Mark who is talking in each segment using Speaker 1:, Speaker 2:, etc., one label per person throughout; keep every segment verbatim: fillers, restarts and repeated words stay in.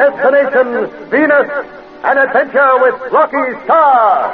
Speaker 1: Destination Venus, an adventure with Rocky Star.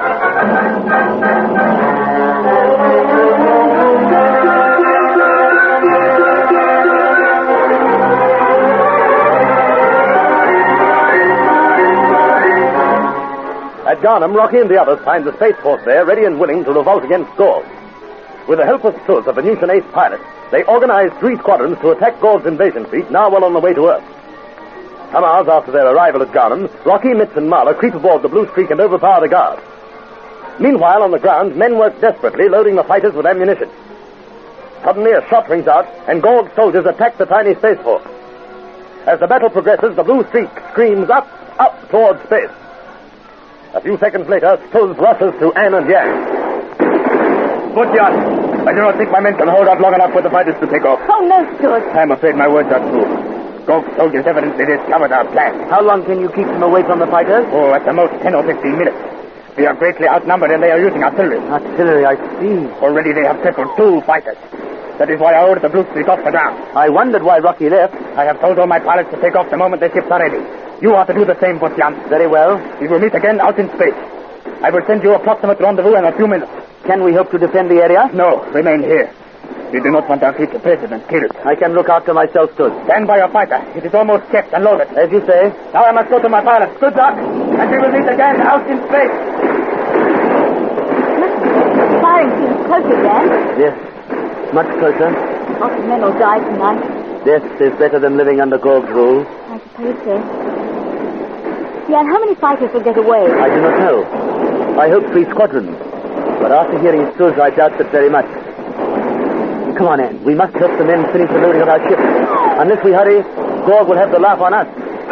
Speaker 1: At Garnham, Rocky and the others find the Space Force there ready and willing to revolt against Gorg. With the help of Suz, a Venusian ace pilot, they organize three squadrons to attack Gorg's invasion fleet, now well on the way to Earth. Some hours after their arrival at Garnham, Rocky, Mitz, and Marla creep aboard the Blue Streak and overpower the guard. Meanwhile, on the ground, men work desperately, loading the fighters with ammunition. Suddenly, a shot rings out, and Gorg's soldiers attack the tiny Space Force. As the battle progresses, the Blue Streak screams up, up towards space. A few seconds later, Suz rushes to Anne and Yang. Good shot. I do not think my men can hold out long enough for the fighters to take off.
Speaker 2: Oh, no, Suz.
Speaker 1: I'm afraid my words are true. Gorg's soldiers evidently discovered our plan.
Speaker 3: How long can you keep them away from the fighters?
Speaker 1: Oh, at the most ten or fifteen minutes. We are greatly outnumbered and they are using artillery.
Speaker 3: Artillery, I see.
Speaker 1: Already they have crippled two fighters. That is why I ordered the Blue Streak off the ground.
Speaker 3: I wondered why Rocky left.
Speaker 1: I have told all my pilots to take off the moment the ships are ready. You are to do the same, Butyan.
Speaker 3: Very well.
Speaker 1: We will meet again out in space. I will send you approximate rendezvous in a few minutes.
Speaker 3: Can we hope to defend the area?
Speaker 1: No, remain here. We do not want our future president killed.
Speaker 3: I can look after myself, Suz.
Speaker 1: Stand by your fighter. It is almost checked and loaded.
Speaker 3: As you say.
Speaker 1: Now I must go to my pilot. Good luck. And we will meet again out in space.
Speaker 2: Listen, firing seems close again.
Speaker 3: Yes, much closer.
Speaker 2: Lots of men will die tonight.
Speaker 3: Death is better than living under Gorg's rule.
Speaker 2: I suppose so. Jan, how many fighters will get away?
Speaker 3: I do not know. I hope three squadrons. But after hearing Suz, I doubt that very much. Come on, Anne. We must help the men finish the loading of our ship. Unless we hurry, Gorg will have the laugh on us.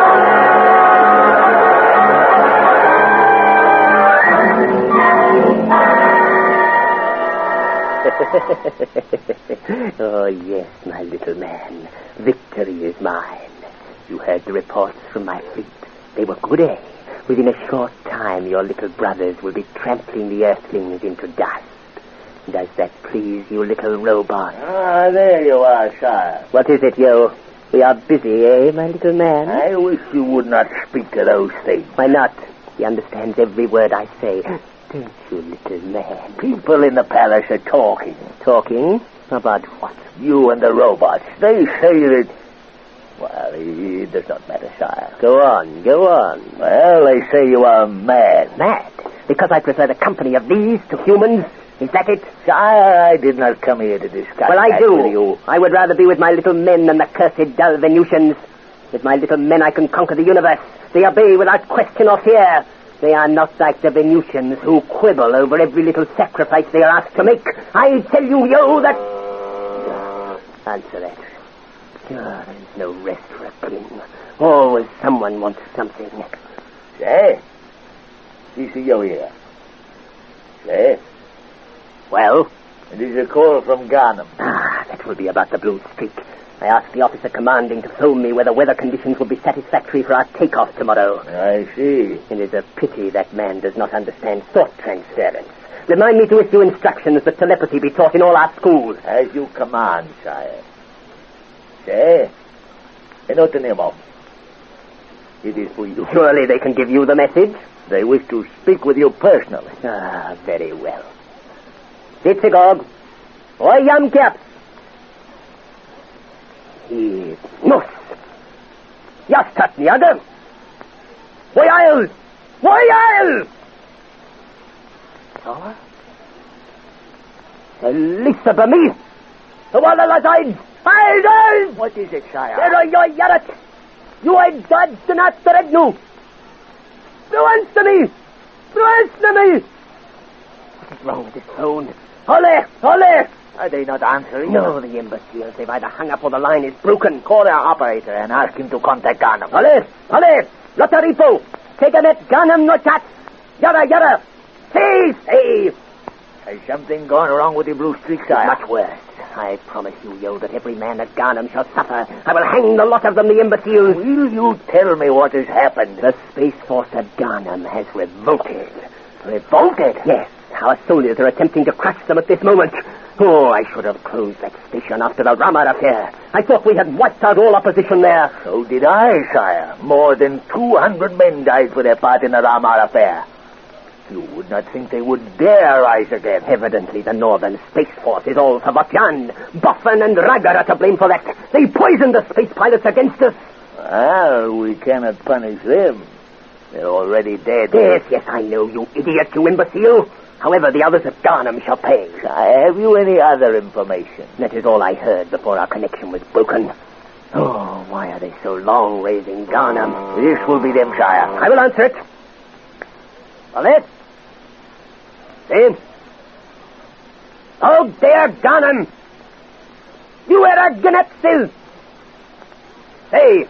Speaker 4: Oh, yes, my little man. Victory is mine. You heard the reports from my fleet. They were good, eh? Within a short time, your little brothers will be trampling the Earthlings into dust. Does that please you, little robot?
Speaker 5: Ah, there you are, sire.
Speaker 4: What is it, Yo? We are busy, eh, my little man?
Speaker 5: I wish you would not speak to those things.
Speaker 4: Why not? He understands every word I say. Don't you, little man?
Speaker 5: People in the palace are talking.
Speaker 4: Talking? About what?
Speaker 5: You and the robots. They say that... Well, it does not matter, sire.
Speaker 4: Go on, go on.
Speaker 5: Well, they say you are mad.
Speaker 4: Mad? Because I prefer the company of these to humans? Is that it?
Speaker 5: Sire, I did not come here to discuss
Speaker 4: Well, I
Speaker 5: that
Speaker 4: do.
Speaker 5: with you.
Speaker 4: I would rather be with my little men than the cursed dull Venusians. With my little men, I can conquer the universe. They obey without question or fear. They are not like the Venusians who quibble over every little sacrifice they are asked to make. I tell you, Yo, that... Answer that. Oh, there's no rest for a king. Always someone wants something.
Speaker 5: Say, this is your ear. Say.
Speaker 4: Well?
Speaker 5: It is a call from Garnham.
Speaker 4: Ah, that will be about the Blue Streak. I asked the officer commanding to phone me whether weather conditions will be satisfactory for our takeoff tomorrow.
Speaker 5: I see.
Speaker 4: It is a pity that man does not understand thought transference. Remind me to issue instructions that telepathy be taught in all our schools.
Speaker 5: As you command, sire. Say, Enotenimov. It is for you.
Speaker 4: Surely they can give you the message?
Speaker 5: They wish to speak with you personally.
Speaker 4: Ah, very well. Sitzigog. Oi, yam caps. He mus. Jastat niader. Woyal. Woyal. Oh. Elisa bami. Walla la sides. Idol.
Speaker 5: What is it, sire?
Speaker 4: There you yarat. You ain't gods to not the regnu. Answer me. Answer me. What is wrong with this phone? Ole! Ole!
Speaker 5: Are they not answering?
Speaker 4: No, the imbeciles. They've either hung up or the line is broken.
Speaker 5: Call their operator and ask him to contact Garnham.
Speaker 4: Ole! Ole! Lotaripo! Take him at Garnham, no chat! Yada, yada! See, see!
Speaker 5: Has something gone wrong with the Blue Streak, sire?
Speaker 4: Much worse. I promise you, Yo, that every man at Garnham shall suffer. I will hang the lot of them, the imbeciles.
Speaker 5: Will you tell me what has happened?
Speaker 4: The Space Force at Garnham has revolted.
Speaker 5: Revolted?
Speaker 4: Yes. Our soldiers are attempting to crush them at this moment. Oh, I should have closed that station after the Ramar affair. I thought we had wiped out all opposition there.
Speaker 5: So did I, sire. More than two hundred men died for their part in the Ramar affair. You would not think they would dare rise again.
Speaker 4: Evidently, the Northern Space Force is all for Vatyan. Buffon and Ragar are to blame for that. They poisoned the space pilots against us.
Speaker 5: Well, we cannot punish them. They're already dead.
Speaker 4: Yes, yes, I know, you idiot, you imbecile. However, the others at Garnham shall pay.
Speaker 5: Sire, have you any other information?
Speaker 4: That is all I heard before our connection was broken. Oh, why are they so long raising Garnham?
Speaker 5: This will be them, sire.
Speaker 4: I will answer it. Paulette? Say. Oh, there, Garnham. You are a Ganetsil. Say.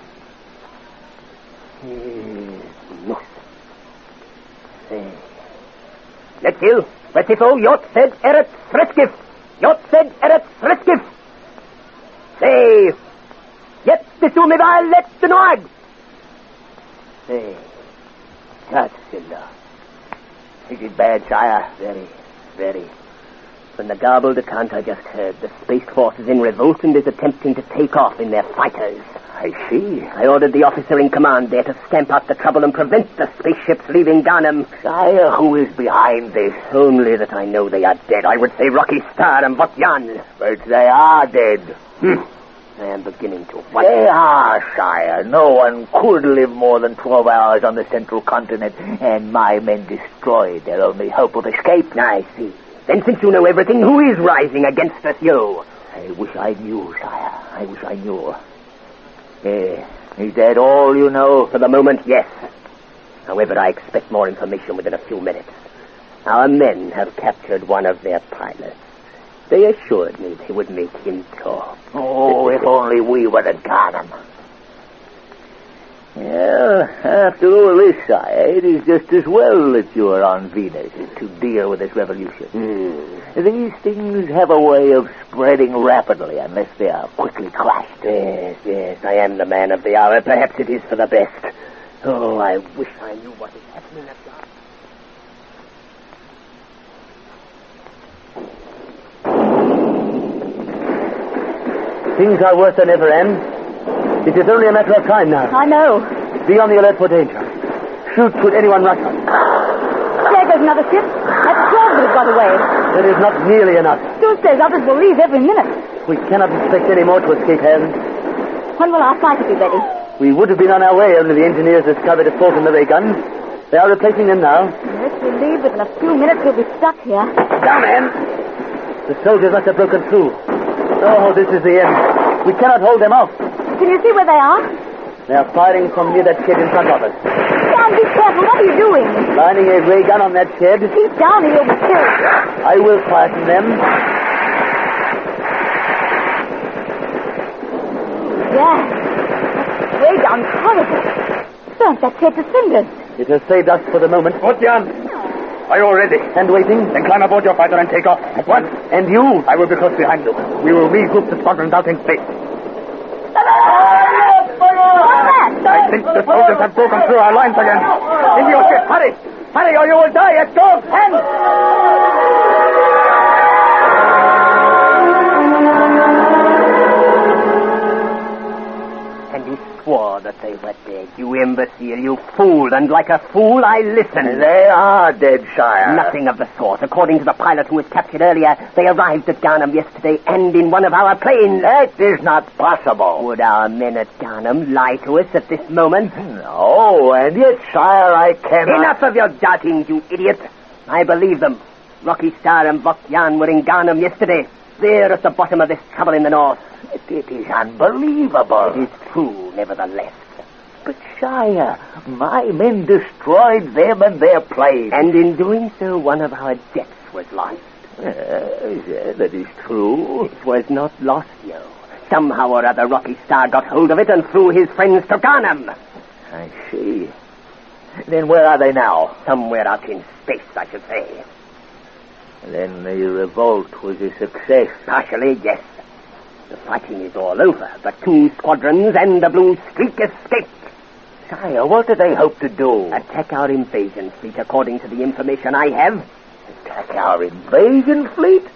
Speaker 4: No. Say. Netsil, Retifo, Yot said Eret Sreskif. Yot said Eret Sreskif. Say. Yet the Sumival let the Noag.
Speaker 5: Say. Tatsilla. Is it bad, sire?
Speaker 4: Very, very. From the garbled account I just heard, the Space Force is in revolt and is attempting to take off in their fighters.
Speaker 5: I see.
Speaker 4: I ordered the officer in command there to stamp out the trouble and prevent the spaceships leaving Garnham.
Speaker 5: Sire, who is behind this?
Speaker 4: Only that I know they are dead. I would say Rocky Star and Vatyan.
Speaker 5: But they are dead.
Speaker 4: Hmm. I am beginning to
Speaker 5: wonder. They are, sire. No one could live more than twelve hours on the central continent, and my men destroyed their only hope of escape.
Speaker 4: I see. Then since you know everything, who is rising against us, you?
Speaker 5: I wish I knew, sire. I wish I knew. Eh, is that all you know?
Speaker 4: For the moment, yes. However, I expect more information within a few minutes. Our men have captured one of their pilots. They assured me they would make him talk.
Speaker 5: Oh, if only we were at Garnham. Well, after all this, sire, it is just as well that you are on Venus to deal with this revolution.
Speaker 4: Mm.
Speaker 5: These things have a way of spreading rapidly unless they are quickly crushed.
Speaker 4: Yes, yes, I am the man of the hour. Perhaps it is for the best. Oh, I wish I knew what is happening at Garnham.
Speaker 3: Things are worse than ever, Anne. It is only a matter of time now.
Speaker 2: I know.
Speaker 3: Be on the alert for danger. Shoot should anyone rush us.
Speaker 2: There goes another ship. That's twelve that have got away.
Speaker 3: That is not nearly enough.
Speaker 2: Stu says others will leave every minute.
Speaker 3: We cannot expect any more to escape, Anne.
Speaker 2: When will our fighter be ready?
Speaker 3: We would have been on our way, only the engineers discovered a fault in the ray guns. They are replacing them now.
Speaker 2: Unless we leave within a few minutes, we'll be stuck here.
Speaker 3: Down, Anne. The soldiers must have broken through. Oh, this is the end. We cannot hold them off.
Speaker 2: Can you see where they are?
Speaker 3: They are firing from near that shed in front of us.
Speaker 2: Dan, be careful. What are you doing?
Speaker 3: Lining a ray gun on that shed.
Speaker 2: Keep down or you'll be killed.
Speaker 3: I will quieten them.
Speaker 2: Yeah. That ray gun's horrible. Burnt that shed to cinders.
Speaker 3: It has saved us for the moment.
Speaker 1: Vatyan, are you all ready?
Speaker 3: And waiting.
Speaker 1: Then climb aboard your fighter and take off at once.
Speaker 3: And you?
Speaker 1: I will be close behind you. We will regroup the squadrons out in space. I think the soldiers have broken through our lines again. Into your ship, hurry! Hurry or you will die at God's hand!
Speaker 4: And he swore that they were dead. You imbecile, you fool, and like a fool I listened.
Speaker 5: They are dead, sire.
Speaker 4: Nothing of the sort. According to the pilot who was captured earlier, they arrived at Garnham yesterday and in one of our planes.
Speaker 5: That is not possible.
Speaker 4: Would our men at Garnham lie to us at this moment?
Speaker 5: No, and yet, sire, I cannot...
Speaker 4: Enough of your doubting, you idiot. I believe them. Rocky Star and Vatyan were in Garnham yesterday. They're at the bottom of this trouble in the north.
Speaker 5: It is unbelievable.
Speaker 4: It is true, nevertheless.
Speaker 5: But, sire, my men destroyed them and their plane.
Speaker 4: And in doing so, one of our decks was lost.
Speaker 5: Yes, yes, that is true.
Speaker 4: It was not lost, yo. Somehow or other, Rocky Star got hold of it and threw his friends to Garnham.
Speaker 5: I see. Then where are they now?
Speaker 4: Somewhere out in space, I should say.
Speaker 5: Then the revolt was a success.
Speaker 4: Partially, yes. The fighting is all over. The two squadrons and the Blue Streak escaped.
Speaker 5: Sire, what do they hope to do?
Speaker 4: Attack our invasion fleet, according to the information I have.
Speaker 5: Attack our invasion fleet?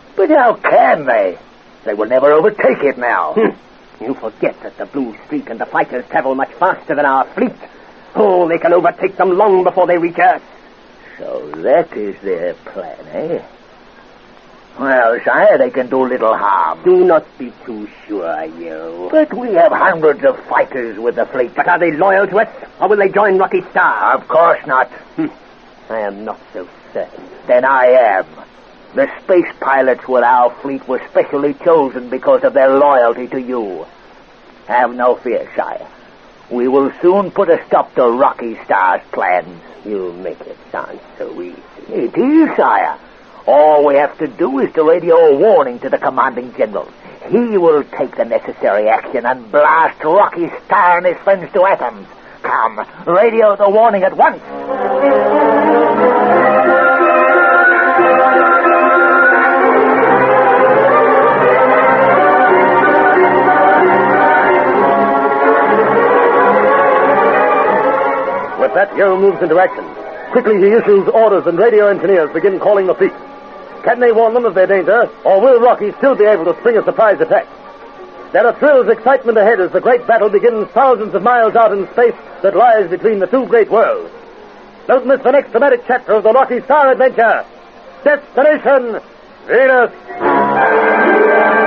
Speaker 5: But how can they? They will never overtake it now.
Speaker 4: You forget that the Blue Streak and the fighters travel much faster than our fleet. Oh, they can overtake them long before they reach Earth.
Speaker 5: So that is their plan, eh? Well, sire, they can do little harm.
Speaker 4: Do not be too sure, you.
Speaker 5: But we have hundreds of fighters with the fleet.
Speaker 4: But are they loyal to us, or will they join Rocky Star?
Speaker 5: Of course not.
Speaker 4: I am not so certain.
Speaker 5: Then I am. The space pilots with our fleet were specially chosen because of their loyalty to you. Have no fear, sire. We will soon put a stop to Rocky Star's plans.
Speaker 4: You make it sound so easy.
Speaker 5: It is, sire. All we have to do is to radio a warning to the commanding general. He will take the necessary action and blast Rocky Star and his friends to atoms. Come, radio the warning at once.
Speaker 1: With that, Yo moves into action. Quickly he issues orders and radio engineers begin calling the fleet. Can they warn them of their danger, or will Rocky still be able to spring a surprise attack? There are thrills, excitement ahead as the great battle begins thousands of miles out in space that lies between the two great worlds. Don't miss the next dramatic chapter of the Rocky Star adventure. Destination Venus!